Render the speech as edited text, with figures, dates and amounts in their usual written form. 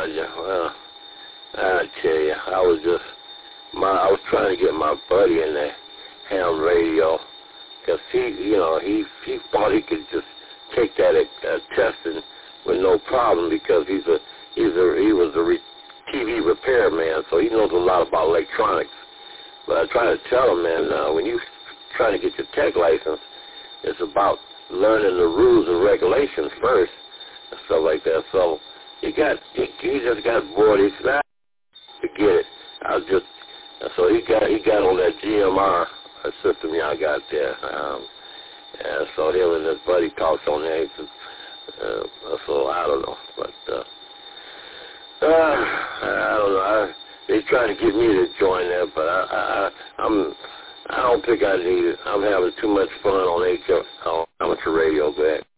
Roger. Well, I tell you, I was trying to get my buddy in the ham radio, because he thought he could just take that testing with no problem, because he was a TV repairman, so he knows a lot about electronics. But I try to tell him, man, when you trying to get your tech license, it's about learning the rules and regulations first and stuff like that. So he just got bored. He said, forget it. So he got on that GMR system y'all got there. And so him and his buddy talked on there. So I don't know, but I don't know. They trying to get me to join there, but I don't think I need it. I'm having too much fun on amateur radio back.